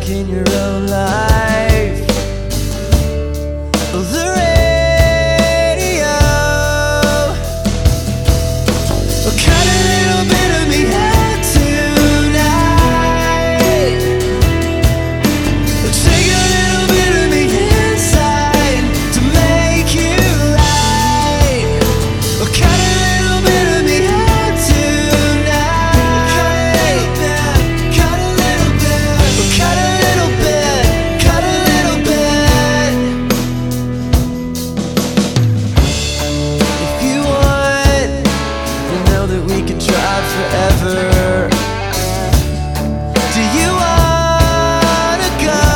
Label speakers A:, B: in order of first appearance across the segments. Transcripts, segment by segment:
A: back in your own life. The radio, cut a little bit of me out tonight. Take a little bit of me inside to make you right. Cut a little bit of me out tonight. Cut a little bit, cut a little bit, cut a little bit. If you want, you know that we can try forever. Do you wanna go?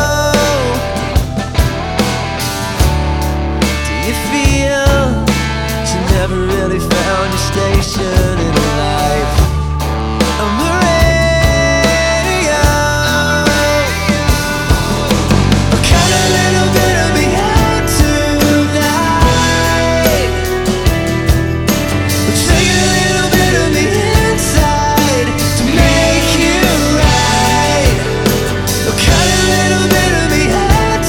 A: Do you feel that you never really found your station in life? On the radio, cut a little bit of me out tonight. Take a little bit of me inside to make you right. Cut a little bit of me out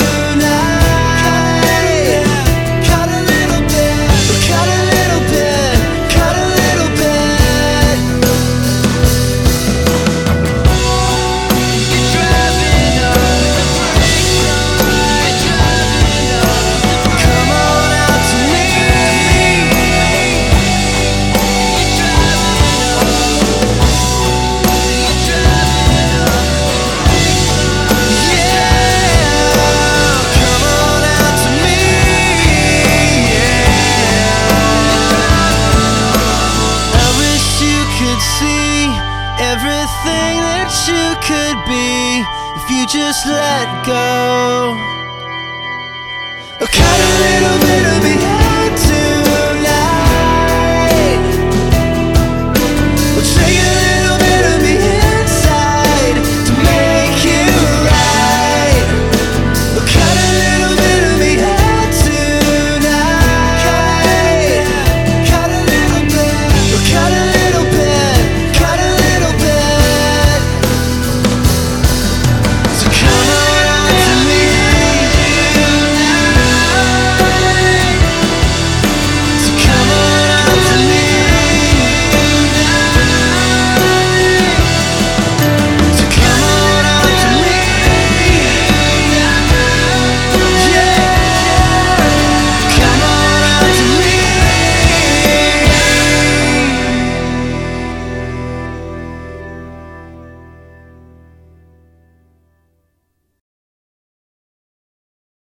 A: tonight. Cut a little bit, cut a little bit, cut a little bit. You're driving up the brakes on, driving up. Come on out to me. Everything that you could be if you just let go. Cut a little bit of me